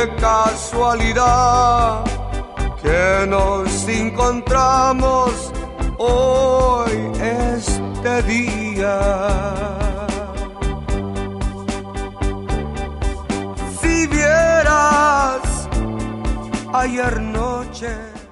qué casualidad que nos encontramos hoy este día. Si vieras ayer noche